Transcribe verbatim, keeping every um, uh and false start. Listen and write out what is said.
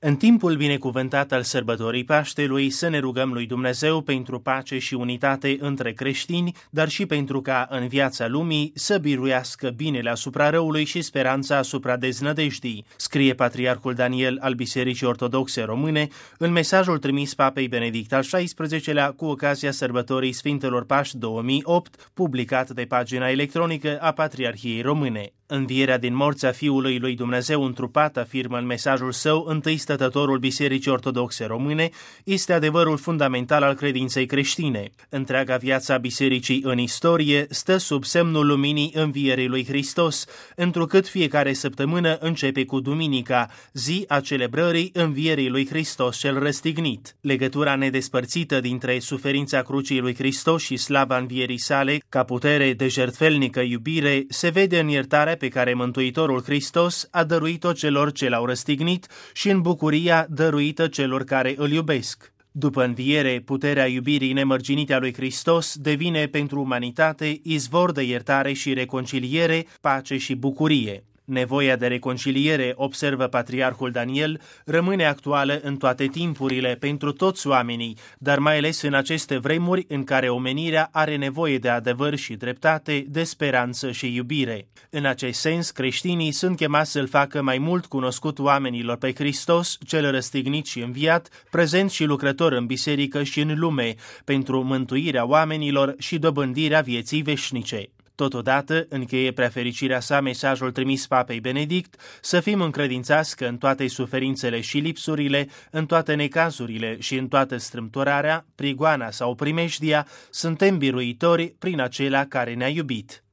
În timpul binecuvântat al sărbătorii Paștelui să ne rugăm lui Dumnezeu pentru pace și unitate între creștini, dar și pentru ca în viața lumii să biruiască binele asupra răului și speranța asupra deznădejdii, scrie Patriarhul Daniel al Bisericii Ortodoxe Române în mesajul trimis Papei Benedict al șaisprezecelea cu ocazia sărbătorii Sfintelor Paști două mii opt, publicat de pagina electronică a Patriarhiei Române. Învierea din morți a Fiului lui Dumnezeu întrupat, afirmă în mesajul său întâi stătătorul Bisericii Ortodoxe Române, este adevărul fundamental al credinței creștine. Întreaga viața Bisericii în istorie stă sub semnul luminii învierii lui Hristos, întrucât fiecare săptămână începe cu Duminica, zi a celebrării învierii lui Hristos cel răstignit. Legătura nedespărțită dintre suferința crucii lui Hristos și slava învierii sale, ca putere de jertfelnică iubire, se vede în iertarea pe care Mântuitorul Hristos a dăruit-o celor ce l-au răstignit și în bucuria dăruită celor care îl iubesc. După înviere, puterea iubirii nemărginite a lui Hristos devine pentru umanitate izvor de iertare și reconciliere, pace și bucurie. Nevoia de reconciliere, observă Patriarhul Daniel, rămâne actuală în toate timpurile pentru toți oamenii, dar mai ales în aceste vremuri în care omenirea are nevoie de adevăr și dreptate, de speranță și iubire. În acest sens, creștinii sunt chemați să-L facă mai mult cunoscut oamenilor pe Hristos, cel răstignit și înviat, prezent și lucrător în biserică și în lume, pentru mântuirea oamenilor și dobândirea vieții veșnice. Totodată, încheie preafericirea sa mesajul trimis Papei Benedict, să fim încredințați că în toate suferințele și lipsurile, în toate necazurile și în toată strâmtorarea, prigoana sau primejdia, suntem biruitori prin acela care ne-a iubit.